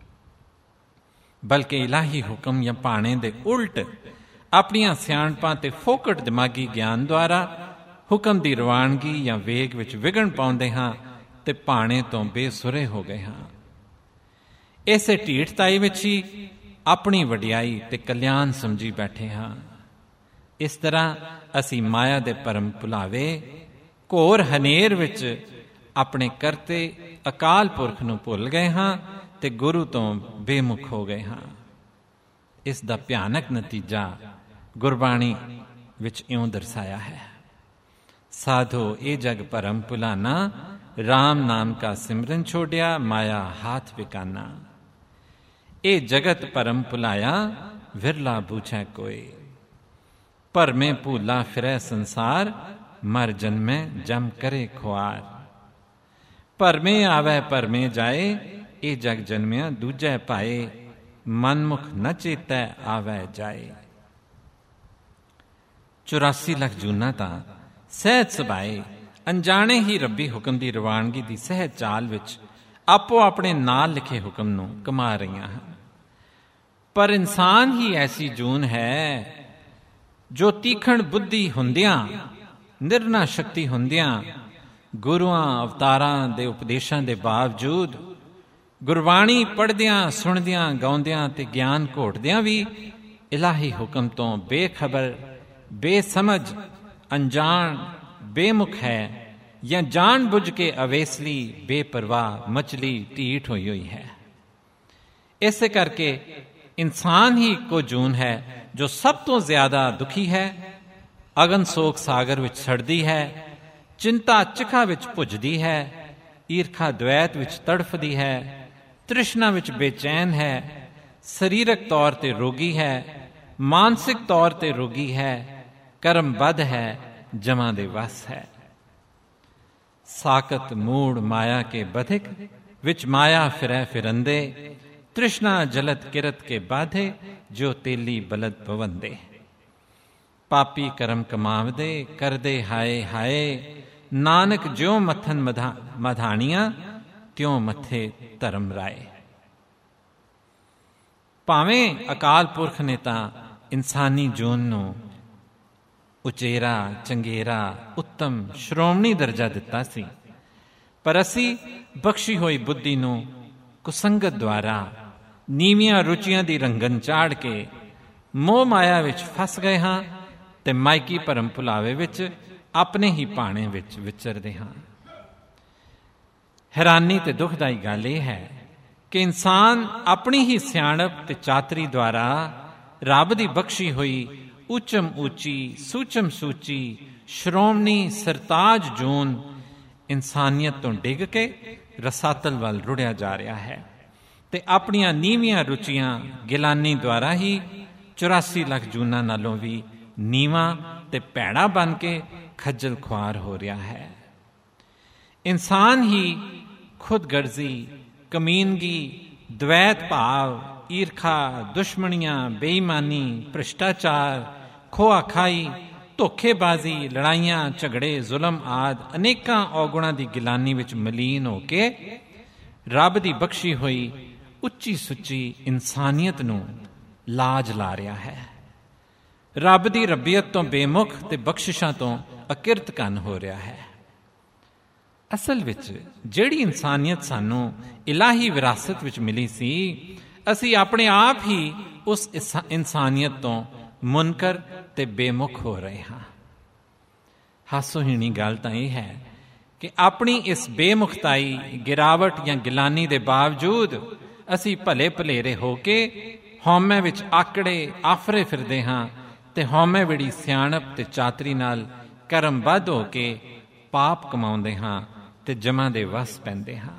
ਬਲਕਿ ਇਲਾਹੀ ਹੁਕਮ ਜਾਂ ਭਾਣੇ ਦੇ ਉਲਟ ਆਪਣੀਆਂ ਸਿਆਣਪਾਂ ਤੇ ਫੋਕਟ ਦਿਮਾਗੀ ਗਿਆਨ ਦੁਆਰਾ ਹੁਕਮ ਦੀ ਰਵਾਨਗੀ ਜਾਂ ਵੇਗ ਵਿੱਚ ਵਿਘਨ ਪਾਉਂਦੇ ਹਾਂ ਤੇ ਭਾਣੇ ਤੋਂ ਬੇਸੁਰੇ ਹੋ ਗਏ ਹਾਂ। ਇਸੇ ਢੀਠਤਾਈ ਵਿੱਚ ਹੀ ਆਪਣੀ ਵਡਿਆਈ ਤੇ ਕਲਿਆਣ ਸਮਝੀ ਬੈਠੇ ਹਾਂ। ਇਸ ਤਰ੍ਹਾਂ ਅਸੀਂ ਮਾਇਆ ਦੇ ਭਰਮ ਭੁਲਾਵੇ ਘੋਰ ਹਨੇਰ ਵਿੱਚ ਆਪਣੇ ਕਰਤੇ ਅਕਾਲ ਪੁਰਖ ਨੂੰ ਭੁੱਲ ਗਏ ਹਾਂ ਤੇ ਗੁਰੂ ਤੋਂ ਬੇਮੁਖ ਹੋ ਗਏ ਹਾਂ। ਇਸ ਦਾ ਭਿਆਨਕ ਨਤੀਜਾ ਗੁਰਬਾਣੀ ਵਿੱਚ ਇਉਂ ਦਰਸਾਇਆ ਹੈ। ਸਾਧੋ ਇਹ ਜਗ ਭਰਮ ਭੁਲਾਨਾ, ਰਾਮ ਨਾਮ ਕਾ ਸਿਮਰਨ ਛੋੜਿਆ, ਮਾਇਆ ਹਾਥ ਵਿਕਾਨਾ। ਇਹ ਜਗਤ ਭਰਮ ਭੁਲਾਇਆ, ਵਿਰਲਾ ਬੂਝੈ ਕੋਏ। ਭਰਮੇ ਭੂਲਾ ਫਿਰੈ ਸੰਸਾਰ, ਮਰ ਜਨਮੈ ਜਮ ਕਰੇ ਖੁਆਰ। ਭਰਮੇ ਆਵੈ ਭਰਮੇ ਜਾਏ, ਇਹ ਜਗ ਜਨਮਿਆ ਦੂਜੈ ਪਾਏ। ਮਨਮੁਖ ਨ ਚੇਤੈ ਆਵੈ ਜਾਏ। 84 ਲੱਖ ਜੂਨਾਂ ਤਾਂ ਸਹਿਜ ਸੁਭਾਏ ਅਣਜਾਣੇ ਹੀ ਰੱਬੀ ਹੁਕਮ ਦੀ ਰਵਾਨਗੀ ਦੀ ਸਹਿਜ ਚਾਲ ਵਿੱਚ ਆਪੋ ਆਪਣੇ ਨਾਲ ਲਿਖੇ ਹੁਕਮ ਨੂੰ ਕਮਾ ਰਹੀਆਂ ਹਨ। ਪਰ ਇਨਸਾਨ ਹੀ ਐਸੀ ਜੂਨ ਹੈ ਜੋ ਤੀਖਣ ਬੁੱਧੀ ਹੁੰਦਿਆਂ, ਨਿਰਣਾ ਸ਼ਕਤੀ ਹੁੰਦਿਆਂ, ਗੁਰੂਆਂ ਅਵਤਾਰਾਂ ਦੇ ਉਪਦੇਸ਼ਾਂ ਦੇ ਬਾਵਜੂਦ ਗੁਰਬਾਣੀ ਪੜ੍ਹਦਿਆਂ ਸੁਣਦਿਆਂ ਗਾਉਂਦਿਆਂ ਤੇ ਗਿਆਨ ਘੋਟਦਿਆਂ ਵੀ ਇਲਾਹੀ ਹੁਕਮ ਤੋਂ ਬੇਖਬਰ ਬੇਸਮਝ ਅਣਜਾਣ ਬੇਮੁਖ ਹੈ ਜਾਂ ਜਾਣ ਬੁੱਝ ਕੇ ਅਵੇਸਲੀ ਬੇਪਰਵਾਹ ਮਚਲੀ ਢੀਠ ਹੋਈ ਹੈ। ਇਸੇ ਕਰਕੇ ਇਨਸਾਨ ਹੀ ਇੱਕੋ ਜੂਨ ਹੈ ਜੋ ਸਭ ਤੋਂ ਜ਼ਿਆਦਾ ਦੁਖੀ ਹੈ, ਅਗਨ ਸੋਕ ਸਾਗਰ ਵਿੱਚ ਸੜਦੀ ਹੈ, ਚਿੰਤਾ ਚਿਖਾ ਵਿੱਚ ਭੁੱਜਦੀ ਹੈ, ਈਰਖਾ ਦਵੈਤ ਵਿੱਚ ਤੜਫਦੀ ਹੈ, ਤ੍ਰਿਸ਼ਨਾ ਵਿੱਚ ਬੇਚੈਨ ਹੈ, ਸਰੀਰਕ ਤੌਰ ਤੇ ਰੋਗੀ ਹੈ, ਮਾਨਸਿਕ ਤੌਰ ਤੇ ਰੋਗੀ ਹੈ, ਕਰਮਬੱਧ ਹੈ, ਜਮਾਂ ਦੇ ਵਸ ਹੈ। ਸਾਕਤ ਮੂੜ ਮਾਇਆ ਕੇ ਬਧਿਕ, ਵਿੱਚ ਮਾਇਆ ਫਿਰੈ ਫਿਰੰਦੇ। ਤ੍ਰਿਸ਼ਨਾ ਜਲਤ ਕਿਰਤ ਕੇ ਬਾਧੇ, ਜੋ ਤੇਲੀ ਬਲਦ ਪਵੰਦੇ। ਪਾਪੀ ਕਰਮ ਕਮਾਵਦੇ, ਕਰਦੇ ਹਾਏ ਹਾਏ। ਨਾਨਕ ਜਿਉ ਮੱਥਨ ਮਧਾਣੀਆਂ, ਤਿਉ ਮੱਥੇ ਧਰਮ ਰਾਏ। ਭਾਵੇਂ ਅਕਾਲ ਪੁਰਖ ਨੇ ਤਾਂ ਇਨਸਾਨੀ ਜੂਨ ਨੂੰ ਉਚੇਰਾ ਚੰਗੇਰਾ ਉੱਤਮ ਸ਼੍ਰੋਮਣੀ ਦਰਜਾ ਦਿੱਤਾ ਸੀ, ਪਰ ਅਸੀਂ ਬਖਸ਼ੀ ਹੋਈ ਬੁੱਧੀ ਨੂੰ ਕੁਸੰਗਤ ਦੁਆਰਾ ਨੀਵੀਆਂ ਰੁਚੀਆਂ ਦੀ ਰੰਗਨ ਚਾੜ ਕੇ ਮੋਹ ਮਾਇਆ ਵਿੱਚ ਫਸ ਗਏ ਹਾਂ ਤੇ ਮਾਇਕੀ ਭਰਮ ਭੁਲਾਵੇ ਵਿੱਚ ਆਪਣੇ ਹੀ ਭਾਣੇ ਵਿੱਚ ਵਿਚਰਦੇ ਹਾਂ। ਹੈਰਾਨੀ ਤੇ ਦੁਖਦਾਈ ਗੱਲ ਇਹ ਹੈ ਕਿ ਇਨਸਾਨ ਆਪਣੀ ਹੀ ਸਿਆਣਪ ਤੇ ਚਾਤਰੀ ਦੁਆਰਾ ਰੱਬ ਦੀ ਬਖਸ਼ੀ ਹੋਈ ਉੱਚਮ ਉੱਚੀ ਸੂਚਮ ਸੂਚੀ ਸ਼੍ਰੋਮਣੀ ਸਰਤਾਜ ਜੂਨ ਇਨਸਾਨੀਅਤ ਤੋਂ ਡਿੱਗ ਕੇ ਰਸਾਤਲ ਵੱਲ ਰੁੜਿਆ ਜਾ ਰਿਹਾ ਹੈ ਤੇ ਆਪਣੀਆਂ ਨੀਵੀਆਂ ਰੁਚੀਆਂ ਗਿਲਾਨੀ ਦੁਆਰਾ ਹੀ 84 ਲੱਖ ਜੂਨਾਂ ਨਾਲੋਂ ਵੀ ਨੀਵਾਂ ਤੇ ਭੈੜਾ ਬਣ ਕੇ ਖੱਜਲ ਖੁਆਰ ਹੋ ਰਿਹਾ ਹੈ। ਇਨਸਾਨ ਹੀ ਖੁਦਗਰਜ਼ੀ, ਕਮੀਨਗੀ, ਦਵੈਤ ਭਾਵ, ਈਰਖਾ, ਦੁਸ਼ਮਣੀਆਂ, ਬੇਈਮਾਨੀ, ਭ੍ਰਿਸ਼ਟਾਚਾਰ, ਖੋਆ ਖਾਈ, ਧੋਖੇਬਾਜ਼ੀ, ਲੜਾਈਆਂ, ਝਗੜੇ, ਜ਼ੁਲਮ ਆਦਿ ਅਨੇਕਾਂ ਔਗੁਣਾਂ ਦੀ ਗਿਲਾਨੀ ਵਿੱਚ ਮਲੀਨ ਹੋ ਕੇ ਰੱਬ ਦੀ ਬਖਸ਼ੀ ਹੋਈ ਉੱਚੀ ਸੁੱਚੀ ਇਨਸਾਨੀਅਤ ਨੂੰ ਲਾਜ ਲਾ ਰਿਹਾ ਹੈ। ਰੱਬ ਦੀ ਰੱਬੀਅਤ ਤੋਂ ਬੇਮੁਖ ਤੇ ਬਖਸ਼ਿਸ਼ਾਂ ਤੋਂ ਅਕਿਰਤ ਕੰਨ ਹੋ ਰਿਹਾ ਹੈ। ਅਸਲ ਵਿੱਚ ਜਿਹੜੀ ਇਨਸਾਨੀਅਤ ਸਾਨੂੰ ਇਲਾਹੀ ਵਿਰਾਸਤ ਵਿੱਚ ਮਿਲੀ ਸੀ, ਅਸੀਂ ਆਪਣੇ ਆਪ ਹੀ ਉਸ ਇਨਸਾਨੀਅਤ ਤੋਂ ਮੁਨਕਰ ਤੇ ਬੇਮੁਖ ਹੋ ਰਹੇ ਹਾਂ। ਹਾਸੋਹੀਣੀ ਗੱਲ ਤਾਂ ਇਹ ਹੈ ਕਿ ਆਪਣੀ ਇਸ ਬੇਮੁਖਤਾਈ, ਗਿਰਾਵਟ ਜਾਂ ਗਿਲਾਨੀ ਦੇ ਬਾਵਜੂਦ ਅਸੀਂ ਭਲੇ ਭਲੇਰੇ ਹੋ ਕੇ ਹਉਮੈ ਵਿੱਚ ਆਕੜੇ ਆਫਰੇ ਫਿਰਦੇ ਹਾਂ ਤੇ ਹਉਮੈ ਵਿੜੀ ਸਿਆਣਪ ਤੇ ਚਾਤਰੀ ਨਾਲ ਕਰਮਬੱਧ ਹੋ ਕੇ ਪਾਪ ਕਮਾਉਂਦੇ ਹਾਂ ਤੇ ਜਮਾਂ ਦੇ ਵਸ ਪੈਂਦੇ ਹਾਂ।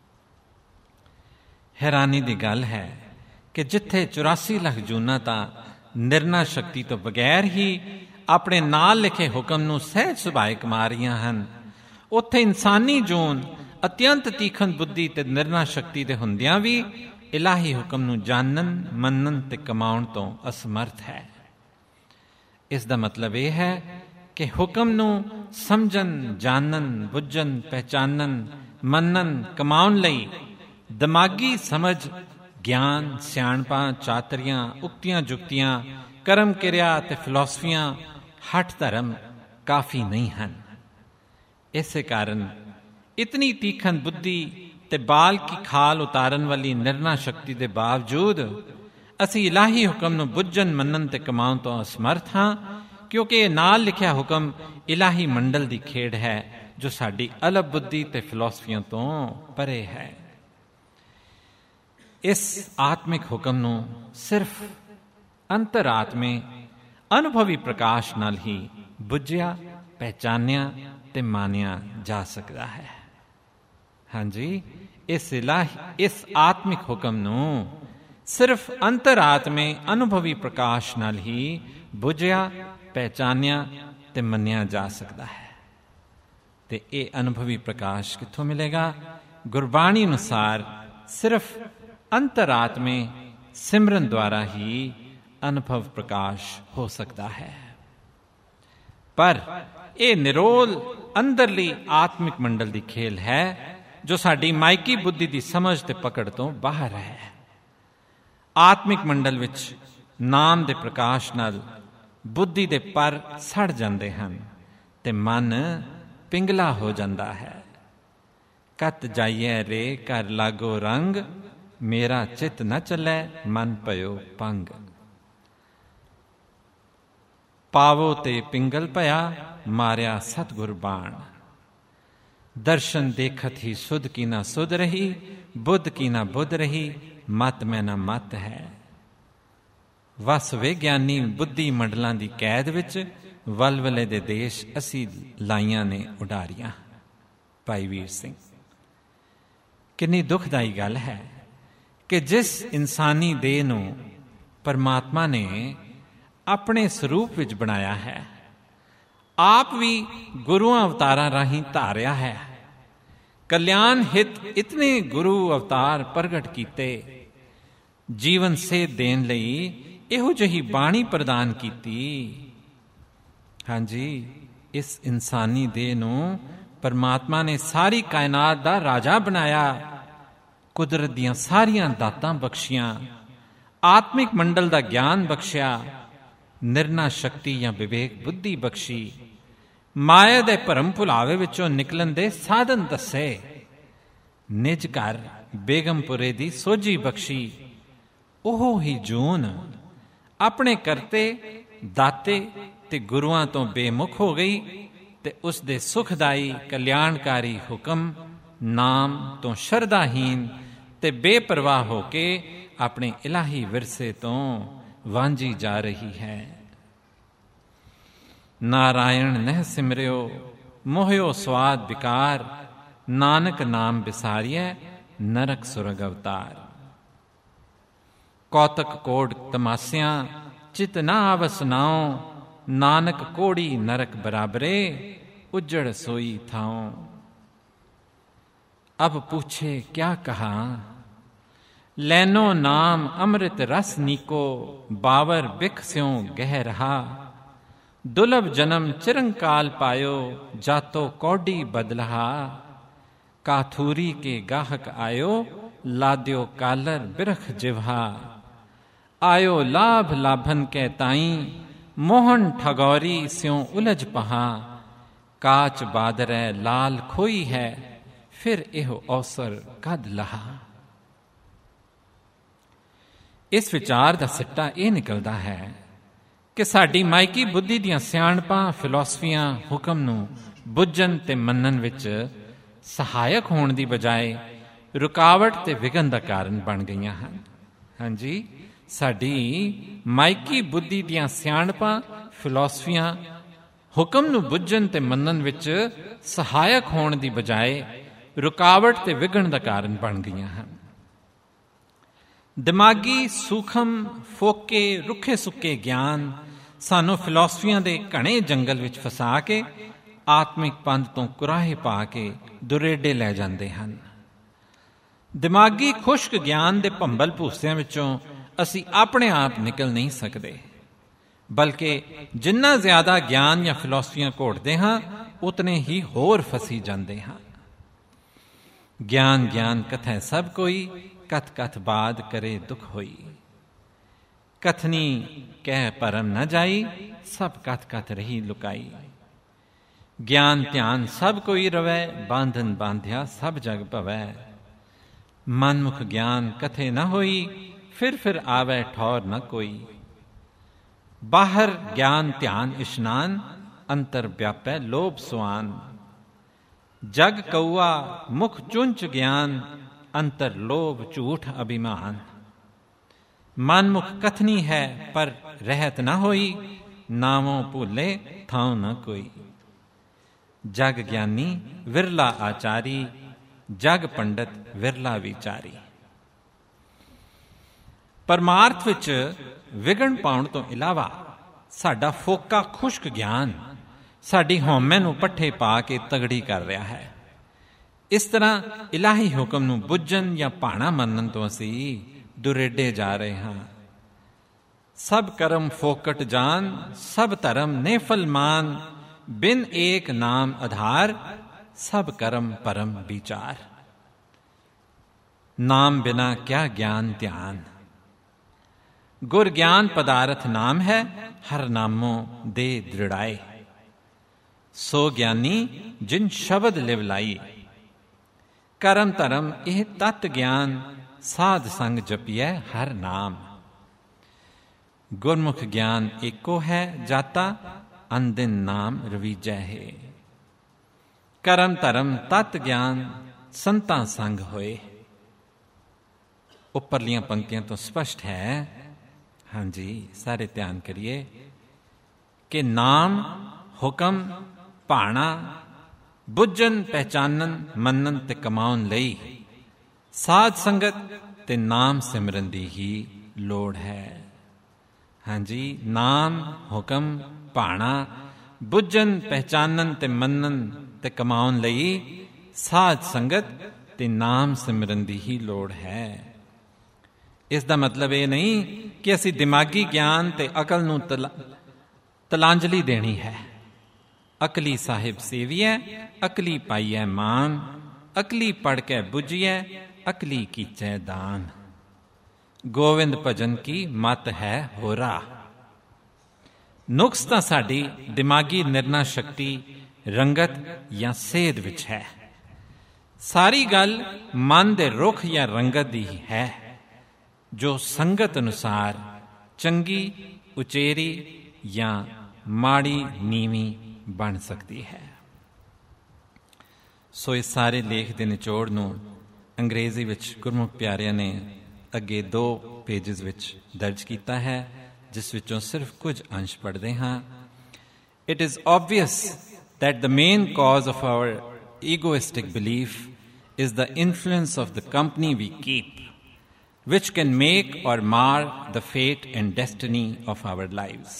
ਹੈਰਾਨੀ ਦੀ ਗੱਲ ਹੈ ਕਿ ਜਿੱਥੇ 84 ਲੱਖ ਜੂਨਾਂ ਤਾਂ ਨਿਰਣਾ ਸ਼ਕਤੀ ਤੋਂ ਬਗੈਰ ਹੀ ਆਪਣੇ ਨਾਲ ਲਿਖੇ ਹੁਕਮ ਨੂੰ ਸਹਿਜ ਸੁਭਾਅ ਕਮਾ ਰਹੀਆਂ ਹਨ, ਉੱਥੇ ਇਨਸਾਨੀ ਜੂਨ ਅਤਿਅੰਤ ਤੀਖਣ ਬੁੱਧੀ ਤੇ ਨਿਰਣਾ ਸ਼ਕਤੀ ਦੇ ਹੁੰਦਿਆਂ ਵੀ ਇਲਾਹੀ ਹੁਕਮ ਨੂੰ ਜਾਣਨ, ਮੰਨਣ ਤੇ ਕਮਾਉਣ ਤੋਂ ਅਸਮਰਥ ਹੈ। ਇਸ ਦਾ ਮਤਲਬ ਇਹ ਹੈ ਕਿ ਹੁਕਮ ਨੂੰ ਸਮਝਣ, ਜਾਣਨ, ਬੁੱਝਣ, ਪਹਿਚਾਨਣ, ਮੰਨਣ, ਕਮਾਉਣ ਲਈ ਦਿਮਾਗੀ ਸਮਝ, ਗਿਆਨ, ਸਿਆਣਪਾਂ, ਚਾਤਰੀਆਂ, ਉਕਤੀਆਂ ਜੁਗਤੀਆਂ, ਕਰਮ ਕਿਰਿਆ ਤੇ ਫਿਲਾਸਫੀਆਂ, ਹੱਠ ਧਰਮ ਕਾਫੀ ਨਹੀਂ ਹਨ। ਇਸੇ ਕਾਰਨ ਇਤਨੀ ਤੀਖਣ ਬੁੱਧੀ ਤੇ ਬਾਲ ਕੀ ਖਾਲ ਉਤਾਰਨ ਵਾਲੀ ਨਿਰਣਾ ਸ਼ਕਤੀ ਦੇ ਬਾਵਜੂਦ ਅਸੀਂ ਇਲਾਹੀ ਹੁਕਮ ਨੂੰ ਬੁੱਝਣ, ਮੰਨਣ ਤੇ ਕਮਾਉਣ ਤੋਂ ਅਸਮਰਥ ਹਾਂ, ਕਿਉਂਕਿ ਇਹ ਨਾਲ ਲਿਖਿਆ ਹੁਕਮ ਇਲਾਹੀ ਮੰਡਲ ਦੀ ਖੇਡ ਹੈ ਜੋ ਸਾਡੀ ਅਲਬ ਬੁੱਧੀ ਤੇ ਫਿਲਾਸਫੀਆਂ ਤੋਂ ਪਰੇ ਹੈ। ਇਸ ਆਤਮਿਕ ਹੁਕਮ ਨੂੰ ਸਿਰਫ ਅੰਤਰਾਤਮੇ ਅਨੁਭਵੀ ਪ੍ਰਕਾਸ਼ ਨਾਲ ਹੀ ਬੁੱਝਿਆ, ਪਹਿਚਾਨਿਆ ਤੇ ਮਾਨਿਆ ਜਾ ਸਕਦਾ ਹੈ। ਹਾਂਜੀ, ਇਸ ਆਤਮਿਕ ਹੁਕਮ ਨੂੰ ਸਿਰਫ ਅੰਤਰਾਤਮੇ ਅਨੁਭਵੀ ਪ੍ਰਕਾਸ਼ ਨਾਲ ਹੀ ਬੁੱਝਿਆ, ਪਹਿਚਾਨਿਆ ਤੇ ਮੰਨਿਆ ਜਾ ਸਕਦਾ ਹੈ। ਤੇ ਇਹ ਅਨੁਭਵੀ ਪ੍ਰਕਾਸ਼ ਕਿੱਥੋਂ ਮਿਲੇਗਾ? ਗੁਰਬਾਣੀ ਅਨੁਸਾਰ ਸਿਰਫ ਅੰਤਰਾਤਮੇ ਸਿਮਰਨ ਦੁਆਰਾ ਹੀ ਅਨੁਭਵ ਪ੍ਰਕਾਸ਼ ਹੋ ਸਕਦਾ ਹੈ। ਪਰ ਇਹ ਨਿਰੋਲ ਅੰਦਰਲੀ ਆਤਮਿਕ ਮੰਡਲ ਦੀ ਖੇਲ ਹੈ ਜੋ ਸਾਡੀ ਮਾਇਕੀ ਬੁੱਧੀ ਦੀ ਸਮਝ ਤੇ ਪਕੜ ਤੋਂ ਬਾਹਰ ਹੈ। ਆਤਮਿਕ ਮੰਡਲ ਵਿੱਚ ਨਾਮ ਦੇ ਪ੍ਰਕਾਸ਼ ਨਾਲ ਬੁੱਧੀ ਦੇ ਪਰ ਸੜ ਜਾਂਦੇ ਹਨ ਤੇ ਮਨ ਪਿੰਗਲਾ ਹੋ ਜਾਂਦਾ ਹੈ। ਕਤ ਜਾਈਏ ਰੇ ਕਰ ਲਾਗੋ ਰੰਗ, ਮੇਰਾ ਚਿੱਤ ਨ ਚੱਲੈ ਮਨ ਪਇਓ ਪੰਗ। ਪਾਵੋ ਤੇ ਪਿੰਗਲ ਭਇਆ, ਮਾਰਿਆ ਸਤਿਗੁਰ ਬਾਣ। ਦਰਸ਼ਨ ਦੇਖਤ ਹੀ ਸੁਧ ਕੀ ਨਾ ਸੁਧ ਰਹੀ, ਬੁੱਧ ਕੀ ਨਾ ਬੁੱਧ ਰਹੀ, ਮਤ ਮੈਂ ਨਾ ਮਤ ਹੈ। ਵਸ ਵਿਗਿਆਨੀ ਬੁੱਧੀ ਮੰਡਲਾਂ ਦੀ ਕੈਦ ਵਿੱਚ ਵਲਵਲੇ ਦੇ ਦੇਸ਼ ਅਸੀਂ ਲਾਈਆਂ ਨੇ ਉਡਾਰੀਆਂ। ਭਾਈ ਵੀਰ ਸਿੰਘ। ਕਿੰਨੀ ਦੁਖਦਾਈ ਗੱਲ ਹੈ ਕਿ ਜਿਸ ਇਨਸਾਨੀ ਦੇਹ ਨੂੰ ਪਰਮਾਤਮਾ ਨੇ ਆਪਣੇ ਸਰੂਪ ਵਿੱਚ ਬਣਾਇਆ ਹੈ, ਆਪ ਵੀ ਗੁਰੂਆਂ ਅਵਤਾਰਾਂ ਰਾਹੀਂ ਧਾਰਿਆ ਹੈ, ਕਲਿਆਣ ਹਿਤ ਇਤਨੇ ਗੁਰੂ ਅਵਤਾਰ ਪ੍ਰਗਟ ਕੀਤੇ, ਜੀਵਨ ਸੇਧ ਦੇਣ ਲਈ ਇਹੋ ਜਿਹੀ ਬਾਣੀ ਪ੍ਰਦਾਨ ਕੀਤੀ। ਹਾਂਜੀ, ਇਸ ਇਨਸਾਨੀ ਦੇਹ ਨੂੰ ਪਰਮਾਤਮਾ ਨੇ ਸਾਰੀ ਕਾਇਨਾਤ ਦਾ ਰਾਜਾ ਬਣਾਇਆ, ਕੁਦਰਤ ਦੀਆਂ ਸਾਰੀਆਂ ਦਾਤਾਂ ਬਖਸ਼ੀਆਂ, ਆਤਮਿਕ ਮੰਡਲ ਦਾ ਗਿਆਨ ਬਖਸ਼ਿਆ, ਨਿਰਣਾ ਸ਼ਕਤੀ ਜਾਂ ਵਿਵੇਕ ਬੁੱਧੀ ਬਖਸ਼ੀ, ਮਾਇਆ ਦੇ ਭਰਮ ਭੁਲਾਵੇ ਵਿੱਚੋਂ ਨਿਕਲਣ ਦੇ ਸਾਧਨ ਦੱਸੇ, ਨਿਜ ਘਰ ਬੇਗਮਪੁਰੇ ਦੀ ਸੋਝੀ ਬਖਸ਼ੀ। ਉਹ ਹੀ ਜੂਨ ਆਪਣੇ ਕਰਤੇ, ਦਾਤੇ ਤੇ ਗੁਰੂਆਂ ਤੋਂ ਬੇਮੁਖ ਹੋ ਗਈ ਤੇ ਉਸ ਦੇ ਸੁਖਦਾਈ ਕਲਿਆਣਕਾਰੀ ਹੁਕਮ ਨਾਮ ਤੋਂ ਸ਼ਰਧਾਹੀਨ ਤੇ ਬੇਪਰਵਾਹ ਹੋ ਕੇ ਆਪਣੇ ਇਲਾਹੀ ਵਿਰਸੇ ਤੋਂ ਵਾਂਝੀ ਜਾ ਰਹੀ ਹੈ। ਨਾਰਾਇਣ ਨਹਿ ਸਿਮਰਿਓ, ਮੋਹਿਓ ਸਵਾਦ ਵਿਕਾਰ, ਨਾਨਕ ਨਾਮ ਬਿਸਾਰੀਐ ਨਰਕ ਸੁਰਗ ਅਵਤਾਰ। ਕੌਤਕ ਕੋੜ ਤਮਾਸਿਆਂ ਚਿਤ ਨਾ ਆਵਸ ਨਾਉ, ਨਾਨਕ ਕੋੜੀ ਨਰਕ ਬਰਾਬਰੇ ਉਜੜ ਸੋਈ ਥਾਉ। अब पूछे क्या कहा, लैनो नाम अमृत रस नीको, बावर बिख स्यों गह रहा, दुलभ जन्म चिरंकाल पायो, जातो कौडी बदलहा। काथूरी के गाहक आयो, लाद्यो कालर बिरख जिवहा। आयो लाभ लाभन के ताई, मोहन ठगौरी स्यों उलझ पहा। काच बादरै लाल खोई है, फिर एहो अवसर कद लहा। इस विचार का सिट्टा यह निकलता है कि साडी माइकी बुद्धि दियां सियाणपां फिलोसफियां हुक्म नूं बुझण ते मन्नण विच सहायक होण दी बजाय रुकावट ते विघन दा कारण बन गईयां हन। हाँ जी, साडी माइकी बुद्धि दियां सियाणपां फिलोसफियां हुक्म नूं बुझण ते मन्नण विच सहायक होण दी बजाय रुकावट ते विघन दा कारण बन गईयां हन। दिमागी सूखम फोके रुखे सुके ज्ञान सानू फिलोसफियां दे घने जंगल विच फसा के आत्मिक पंथ तो कुराहे पा के दुरेडे लै जांदे हन। दिमागी खुश्क ज्ञान दे भंबल भूसिਆਂ विचों ਅਸੀਂ अपने आप निकल नहीं सकते, बल्कि जिन्ना ज्यादा ज्ञान या फिलोसफियां घोटते हाँ उतने ही होर फसी जाते हाँ। ज्ञान ज्ञान कथै सब कोई, कथ कथ बाद करे दुख होई। कथनी कह परम न जाई, सब कथ कथ रही लुकाई। ज्ञान ध्यान सब कोई रवै, बांधन बांध्या सब जग भवै। मनमुख ज्ञान कथे न होई, फिर आवे ठौर न कोई। बाहर ज्ञान ध्यान इशनान, अंतर व्यापै लोभ सुआन। जग कौआ मुख चुंच ज्ञान, अंतर लोभ झूठ अभिमान। मनमुख कथनी है पर रहत न होई, नामों भूले थां न कोई। जग ज्ञानी विरला आचारी, जग पंडित विरला विचारी। परमार्थ विच विघन पाउण तो इलावा साडा फोका खुश्क ज्ञान साडी हौमे नूं पट्ठे पा के तगड़ी कर रहा है। इस तरह इलाही हुक्म नूं बुझण या भाणा मनण तो असी दुरेडे जा रहे हाँ। सब कर्म फोकट जान, सब धर्म नेफल मान। बिन एक नाम आधार, सब कर्म परम विचार। नाम बिना क्या ज्ञान ध्यान। गुर ज्ञान पदार्थ नाम है, हर नामों दे दृढ़ाए। सो ज्ञानी जिन शब्द लिव लाई। करम धर्म यह तत् ज्ञान, साध संग जपिए हर नाम। गुरमुख ज्ञान एको है जाता, अनदिन नाम रवीजै है। करम धर्म तत् ज्ञान, संतां संग होए। उपरलियां पंक्तियां तो स्पष्ट है, हाँ जी, सारे ध्यान करिए कि नाम हुक्म भाणा बुझन पहचानन मनन ते कमाउन लई साध संगत ते नाम सिमरन दी ही लोड़ है। हाँ जी, नाम हुक्म भाणा बुझन पहचानन ते मनन ते कमाउन लई साध संगत ते नाम सिमरन दी ही लोड़ है। इस दा मतलब ये नहीं कि असी दिमागी ज्ञान ते अकल नूं तलांजलि देनी है। अकली साहिब सेविए, अकली पाइए मान। अकली पढ़ के बुझिए, अकली कीचै दान। गोविंद भजन की मत है होरा। नुक्स तां साडी दिमागी निर्णय शक्ति रंगत या सेध विच है। सारी गल मन दे रुख या रंगत दी है, जो संगत अनुसार चंगी उचेरी या माड़ी नीवी बन सकती है। सो इस सारे लेख के निचोड़ नूं अंग्रेजी विच गुरमुख प्यारियां ने अगे 2 पेजेस विच दर्ज किया है, जिस विचों सिर्फ कुछ अंश पढ़ते हाँ। It is obvious that the main cause of our egoistic belief is the influence of the company we keep, which can make or mar the fate and destiny of our lives.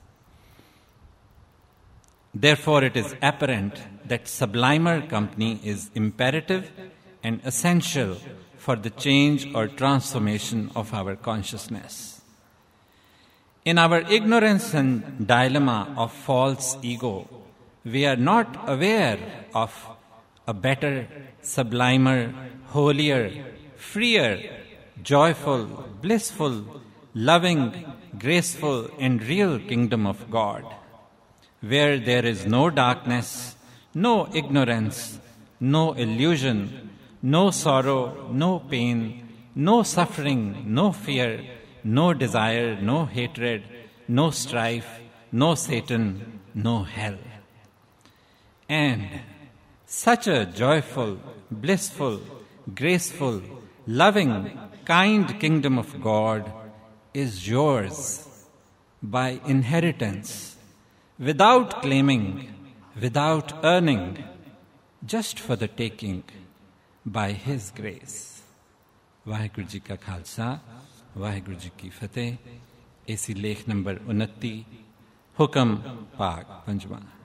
Therefore, it is apparent that sublimer company is imperative and essential for the change or transformation of our consciousness. In our ignorance and dilemma of false ego, we are not aware of a better, sublimer, holier, freer, joyful, blissful, loving, graceful, and real kingdom of God, where there is no darkness, no ignorance, no illusion, no sorrow, no pain, no suffering, no fear, no desire, no hatred, no strife, no Satan, no hell. And such a joyful, blissful, graceful, loving, kind kingdom of God is yours by inheritance, without claiming, without earning, just for the taking by His grace. Waheguru ji ਕਾ ਖਾਲਸਾ ਵਾਹਿਗੁਰੂ ਜੀ ਕੀ ਫਤਿਹ। ਇਸੀ ਲੇਖ number 29 ਹੁਕਮ ਭਾਗ 5ਵਾਂ।